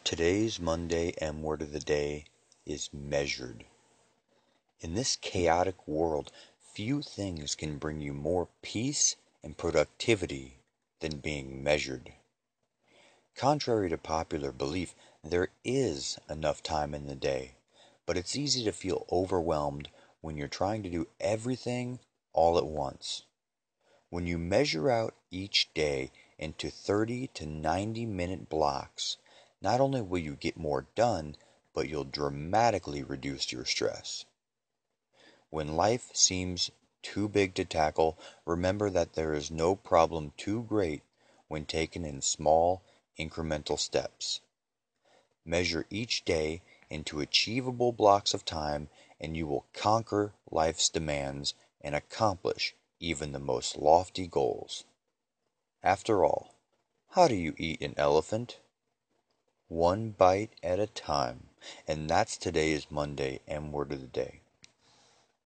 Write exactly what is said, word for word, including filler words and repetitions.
Today's Monday M word of the day is measured. In this chaotic world, few things can bring you more peace and productivity than being measured. Contrary to popular belief, there is enough time in the day, but it's easy to feel overwhelmed when you're trying to do everything all at once. When you measure out each day into thirty to ninety minute blocks, not only will you get more done, but you'll dramatically reduce your stress. When life seems too big to tackle, remember that there is no problem too great when taken in small, incremental steps. Measure each day into achievable blocks of time, and you will conquer life's demands and accomplish even the most lofty goals. After all, how do you eat an elephant? One bite at a time. And that's today's Monday M word of the day.